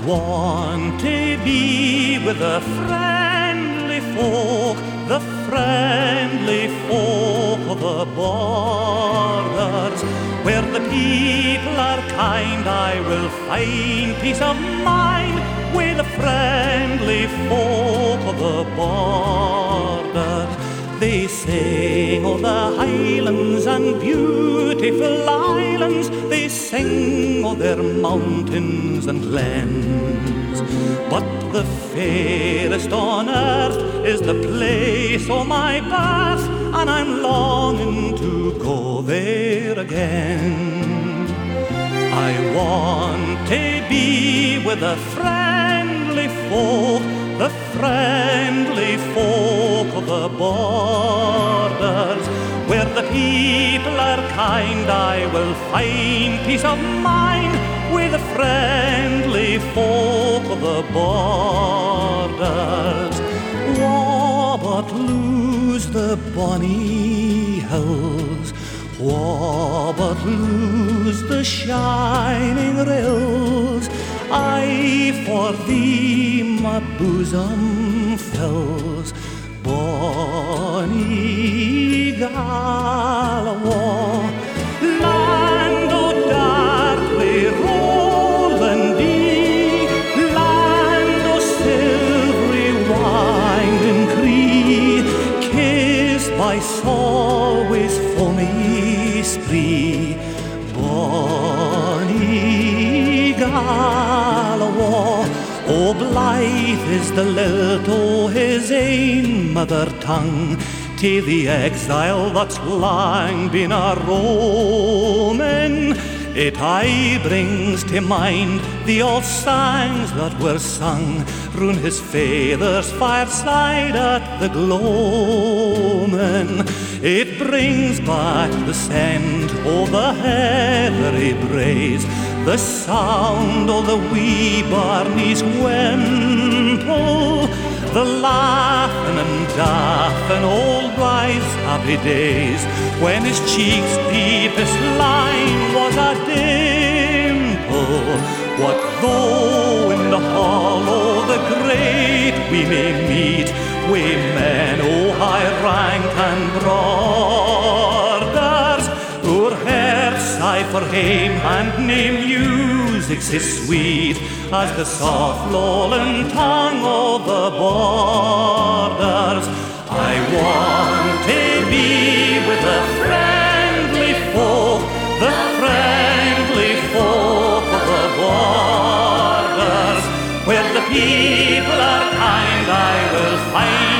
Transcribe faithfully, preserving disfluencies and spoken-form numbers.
want to be with the friendly folk, the friendly folk of the borders, where the people are kind. I will find peace of mind with the friendly folk of the borders. They sing of the highlands and beautiful islands. They sing of their mountains and glens. But the fairest on earth is the place of my birth, and I'm longing to go there again. I want to be with the friendly folk, the friendly folk of the borders, where the people are kind. I will find peace of mind with the friendly folk of the borders. Wha but lose the bonny hills, wha but lose the shining rills. I for thee my bosom fills, bonny Galawa. Land o' darkly Rolandy, land o' silvery winding Cree, kissed by Solway's foamy spree, bonny Galawa. Oh, blithe is the lilt o' his ain mother tongue, to the exile that's lang been a roaming. It aye brings to mind the old songs that were sung round his father's fireside at the gloaming. It brings back the scent of the heathery braes, the sound of the wee Barney's wimple, the laughing and laughing old Blythe's happy days, when his cheek's deepest line was a dimple. What though in the hollow of the great we may meet we men o' high rank and borders, our hearts sigh for hame and nae music's as sweet as the soft lowland tongue of the borders. I want to be with the friendly folk, the friendly folk of the borders, where the people are kind. I will find